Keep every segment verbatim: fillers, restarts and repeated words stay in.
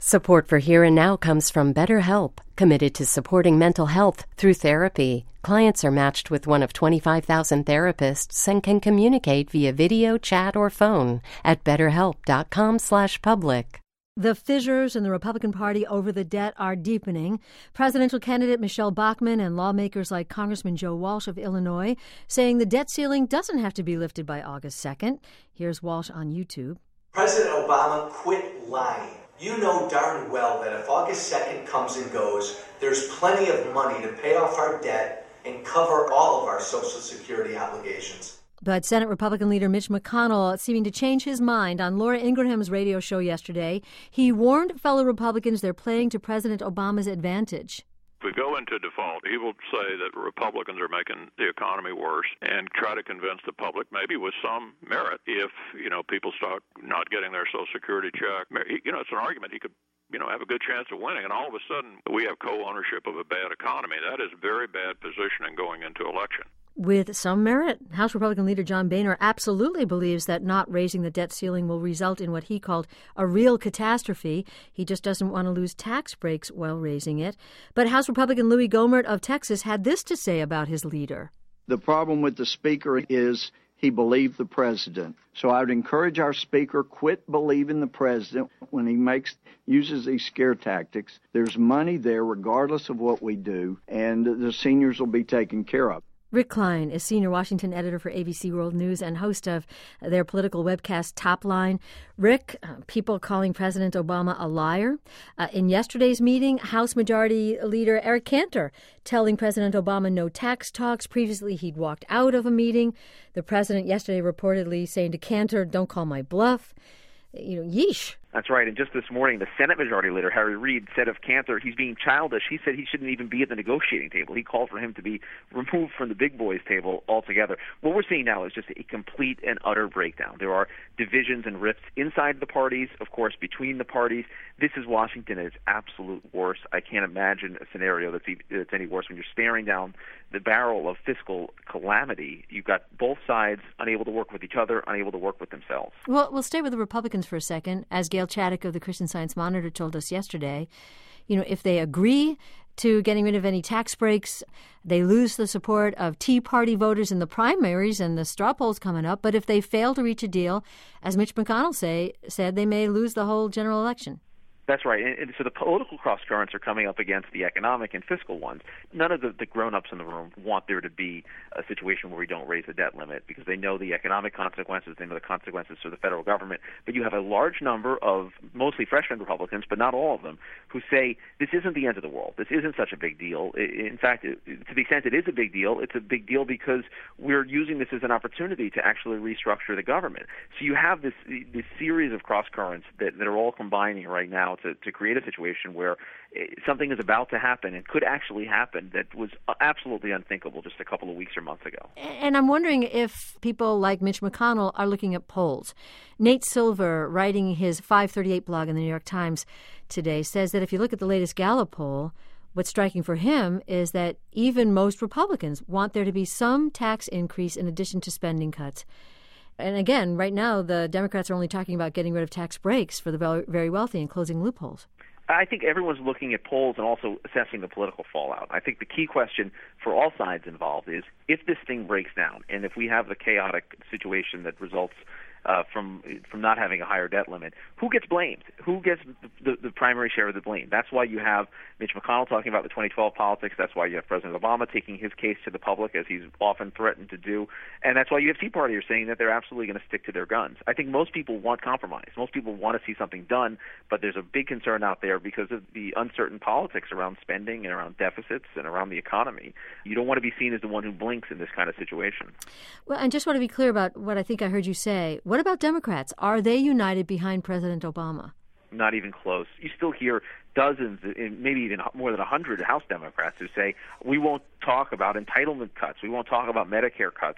Support for Here and Now comes from BetterHelp, committed to supporting mental health through therapy. Clients are matched with one of twenty-five thousand therapists and can communicate via video, chat, or phone at betterhelp.com slash public. The fissures in the Republican Party over the debt are deepening. Presidential candidate Michelle Bachmann and lawmakers like Congressman Joe Walsh of Illinois saying the debt ceiling doesn't have to be lifted by August second. Here's Walsh on YouTube. President Obama, quit lying. You know darn well that if August second comes and goes, there's plenty of money to pay off our debt and cover all of our Social Security obligations. But Senate Republican leader Mitch McConnell seeming to change his mind on Laura Ingraham's radio show yesterday. He warned fellow Republicans they're playing to President Obama's advantage. If we go into default, he will say that Republicans are making the economy worse and try to convince the public, maybe with some merit, if, you know, people start not getting their Social Security check. You know, it's an argument he could, you know, have a good chance of winning. And all of a sudden, we have co-ownership of a bad economy. That is very bad positioning going into election. With some merit, House Republican leader John Boehner absolutely believes that not raising the debt ceiling will result in what he called a real catastrophe. He just doesn't want to lose tax breaks while raising it. But House Republican Louis Gohmert of Texas had this to say about his leader. The problem with the speaker is he believed the president. So I would encourage our speaker, quit believing the president when he makes uses these scare tactics. There's money there regardless of what we do, and the seniors will be taken care of. Rick Klein is senior Washington editor for A B C World News and host of their political webcast Top Line. Rick, uh, people calling President Obama a liar. Uh, in yesterday's meeting, House Majority Leader Eric Cantor telling President Obama no tax talks. Previously, he'd walked out of a meeting. The president yesterday reportedly saying to Cantor, "Don't call my bluff." You know, yeesh. That's right. And just this morning, the Senate Majority Leader, Harry Reid, said of Cantor, he's being childish. He said he shouldn't even be at the negotiating table. He called for him to be removed from the big boys table altogether. What we're seeing now is just a complete and utter breakdown. There are divisions and rifts inside the parties, of course, between the parties. This is Washington at its absolute worst. I can't imagine a scenario that's, e- that's any worse. When you're staring down the barrel of fiscal calamity, you've got both sides unable to work with each other, unable to work with themselves. Well, we'll stay with the Republicans for a second. As Gail Chaddock of the Christian Science Monitor told us yesterday, you know, if they agree to getting rid of any tax breaks, they lose the support of Tea Party voters in the primaries and the straw polls coming up. But if they fail to reach a deal, as Mitch McConnell say, said, they may lose the whole general election. That's right. And, and so the political cross-currents are coming up against the economic and fiscal ones. None of the, the grown-ups in the room want there to be a situation where we don't raise the debt limit because they know the economic consequences, they know the consequences for the federal government. But you have a large number of mostly freshman Republicans, but not all of them, who say this isn't the end of the world. This isn't such a big deal. In fact, to the extent it is a big deal, it's a big deal because we're using this as an opportunity to actually restructure the government. So you have this, this series of cross-currents that, that are all combining right now To, to create a situation where something is about to happen and could actually happen that was absolutely unthinkable just a couple of weeks or months ago. And I'm wondering if people like Mitch McConnell are looking at polls. Nate Silver, writing his five thirty-eight blog in the New York Times today, says that if you look at the latest Gallup poll, what's striking for him is that even most Republicans want there to be some tax increase in addition to spending cuts. And again, right now, the Democrats are only talking about getting rid of tax breaks for the very wealthy and closing loopholes. I think everyone's looking at polls and also assessing the political fallout. I think the key question for all sides involved is if this thing breaks down and if we have the chaotic situation that results uh, from from not having a higher debt limit, who gets blamed? Who gets the, the, the primary share of the blame? That's why you have Mitch McConnell talking about the twenty twelve politics. That's why you have President Obama taking his case to the public, as he's often threatened to do. And that's why you have Tea Partiers saying that they're absolutely going to stick to their guns. I think most people want compromise. Most people want to see something done, but there's a big concern out there because of the uncertain politics around spending and around deficits and around the economy. You don't want to be seen as the one who blinks in this kind of situation. Well, I just want to be clear about what I think I heard you say. What about Democrats? Are they united behind President Obama? Not even close. You still hear dozens, maybe even more than a hundred House Democrats who say, we won't talk about entitlement cuts, we won't talk about Medicare cuts or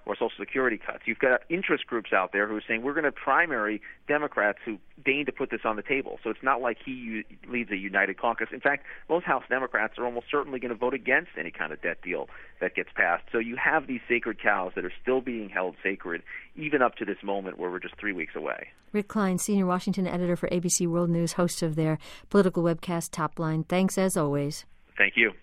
or Social Security cuts. You've got interest groups out there who are saying we're going to primary Democrats who deign to put this on the table. So it's not like he u- leads a united caucus. In fact, most House Democrats are almost certainly going to vote against any kind of debt deal that gets passed. So you have these sacred cows that are still being held sacred, even up to this moment where we're just three weeks away. Rick Klein, senior Washington editor for A B C World News, host of their political webcast Top Line. Thanks as always. Thank you.